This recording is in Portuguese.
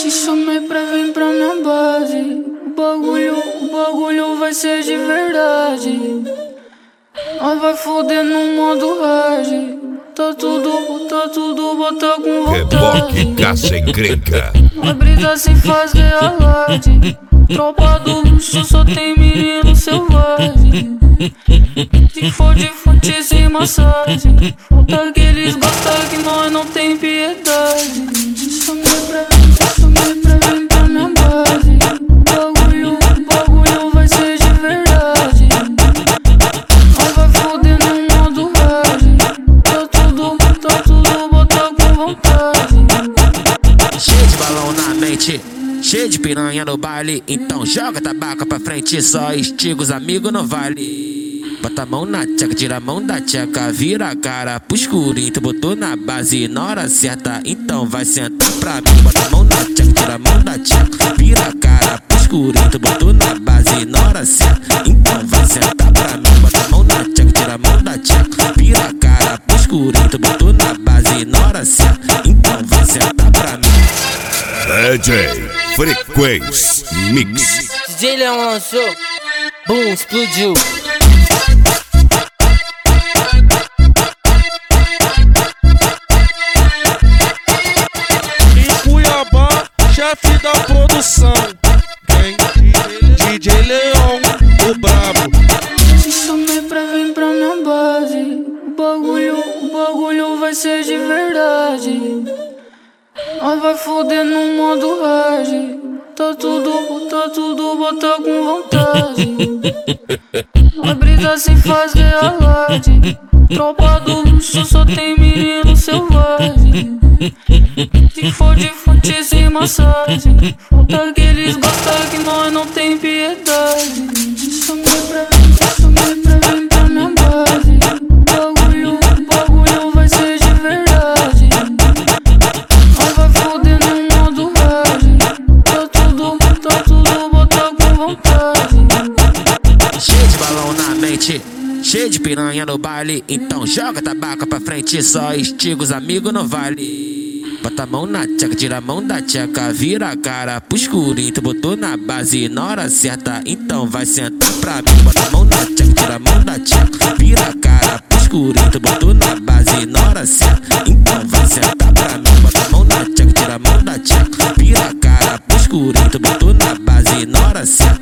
Te chamei pra vir pra minha base. O bagulho vai ser de verdade. Nós vai foder no modo hard. Tá tudo, bota com vontade. Reboque, caça encrenca. Nós brisa sem fazer alarde. Tropa do luxo só tem menino selvagem. Se for de fute sem massagem, falta que eles gostam que nós não tem piedade. Chamei pra vir pra minha base. O bagulho vai ser de verdade. Nós vai foder no modo hard. Tá tudo, bota com vontade. Cheio de balão na mente, cheio de piranha no baile. Então joga tabaco pra frente, só estiga os amigos não vale. Bota a mão na tcheca, tira a mão da tcheca, vira a cara pro escurinho. Tu botou na base na hora certa, então vai sentar pra mim. Bota a mão na tcheca, tira a mão da tcheca, vira a cara pro escurinho. Tu botou na base na hora certa, então vai sentar pra mim. Bota a mão na tcheca, tira a mão da tcheca, vira a cara pro escurinho. Tu botou na base na hora certa, então vai sentar pra mim. DJ Frequência Mix. DJ Leão lançou, boom, explodiu. Em Cuiabá, chefe da produção, vem DJ Leão, o brabo. Te chamei pra vir pra minha base. O bagulho vai ser de verdade. Nós vai foder no modo hard. Tá tudo, bota com vontade. Nós brisa sem fazer alarde. Tropa do luxo só tem menino selvagem. Se for de fute sem massagem, falta que eles gostam que nós não tem piedade. Chamei pra vir pra minha base. O bagulho vai ser de verdade. Nós vai foder no modo hard. Tá tudo, bota com vontade. Cheio de balão na mente, cheio de piranha no baile. Então joga tabaco pra frente, só estiga os amigos não vale. Bota a mão na tcheca, tira a mão da tcheca, vira a cara pro escurinho. Tu botou na base na hora certa, então vai sentar pra mim. Bota a mão na tcheca, tira a mão da tcheca, vira a cara pro escurinho. Tu botou na base na hora certa, então vai sentar pra mim. Bota a mão na tcheca, tira a mão da tcheca, vira a cara pro escurinho. Tu botou na base na hora certa,